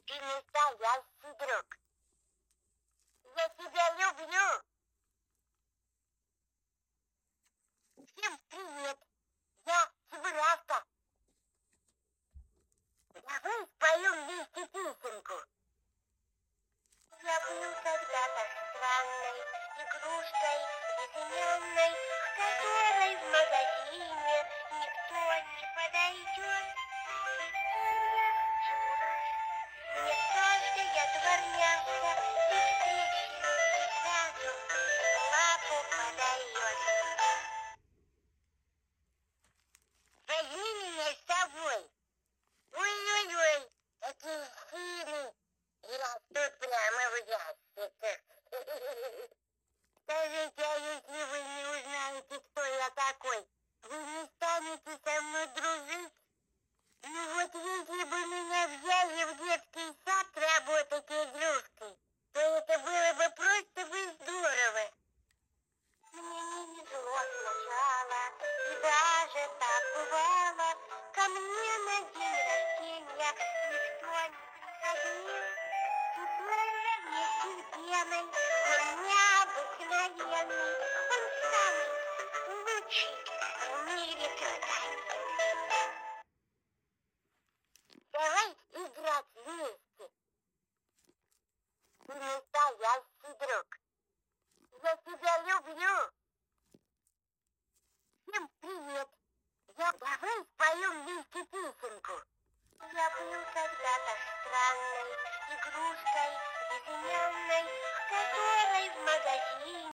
Ты настоящий друг. Я тебя люблю. Всем привет. Я Чебурашка. Давай споем вместе песенку. Я был когда-то странной игрушкой безымянной, к которой в магазине никто не подойдет. Мне каждая дворняжка без трещин сразу лапу подает. Возьми меня с собой. Ой-ой-ой, какие сильные. И растут прямо в ящиках. Скажите, а если вы не узнаете, кто я такой, вы не станете со мной дружить? Ну вот если бы меня взяли в детский сад работать игрушкой, то это было бы просто бы здорово. Мне не везло сначала, и даже так бывало. Ко мне на день рождения никто не приходил. Теперь я вместе с Геной, он необыкновенный, он самый лучший в мире труда. Давай играть вместе. Ты настоящий друг. Я тебя люблю. Всем привет. Давай споем вместе песенку. Я был когда-то странной игрушкой безымянной, к которой в магазине